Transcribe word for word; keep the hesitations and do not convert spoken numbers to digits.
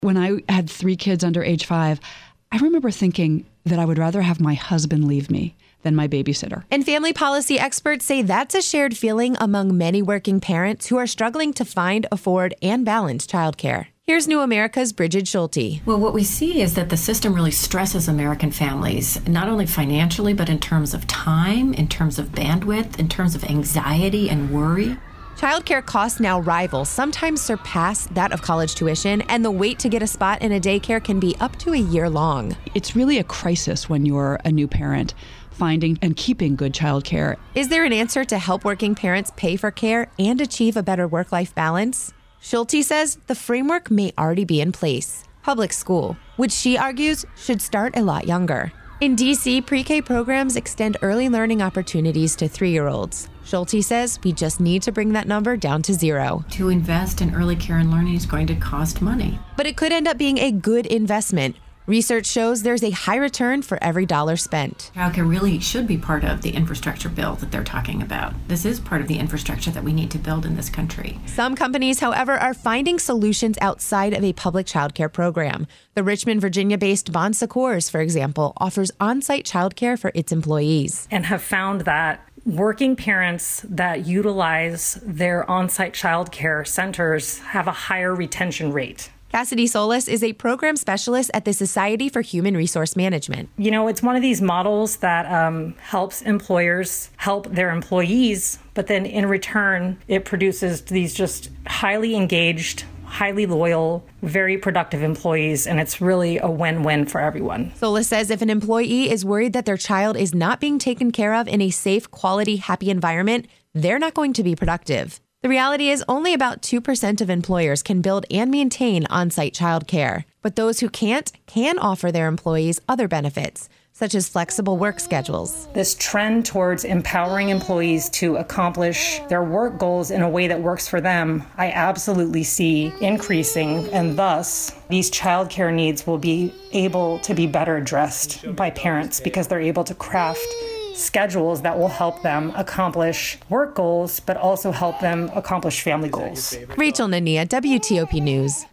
When I had three kids under age five, I remember thinking that I would rather have my husband leave me than my babysitter. And family policy experts say that's a shared feeling among many working parents who are struggling to find, afford, and balance childcare. Here's New America's Bridget Schulte. Well, what we see is that the system really stresses American families, not only financially, but in terms of time, in terms of bandwidth, in terms of anxiety and worry. Childcare costs now rival, sometimes surpass that of college tuition, and the wait to get a spot in a daycare can be up to a year long. It's really a crisis when you're a new parent, finding and keeping good childcare. Is there an answer to help working parents pay for care and achieve a better work-life balance? Schulte says the framework may already be in place. Public school, which she argues should start a lot younger. In D C, pre-K programs extend early learning opportunities to three-year-olds. Schulte says we just need to bring that number down to zero. To invest in early care and learning is going to cost money. But it could end up being a good investment. Research shows there's a high return for every dollar spent. Childcare really should be part of the infrastructure bill that they're talking about. This is part of the infrastructure that we need to build in this country. Some companies, however, are finding solutions outside of a public childcare program. The Richmond, Virginia-based Bon Secours, for example, offers on-site childcare for its employees. And have found that working parents that utilize their on-site childcare centers have a higher retention rate. Cassidy Solis is a program specialist at the Society for Human Resource Management. You know, it's one of these models that um, helps employers help their employees, but then in return, it produces these just highly engaged, highly loyal, very productive employees, and it's really a win-win for everyone. Solis says if an employee is worried that their child is not being taken care of in a safe, quality, happy environment, they're not going to be productive. The reality is only about two percent of employers can build and maintain on-site childcare, but those who can't can offer their employees other benefits, such as flexible work schedules. This trend towards empowering employees to accomplish their work goals in a way that works for them, I absolutely see increasing, and thus these childcare needs will be able to be better addressed by parents because they're able to craft schedules that will help them accomplish work goals, but also help them accomplish family goals. Rachel Nania, W T O P News.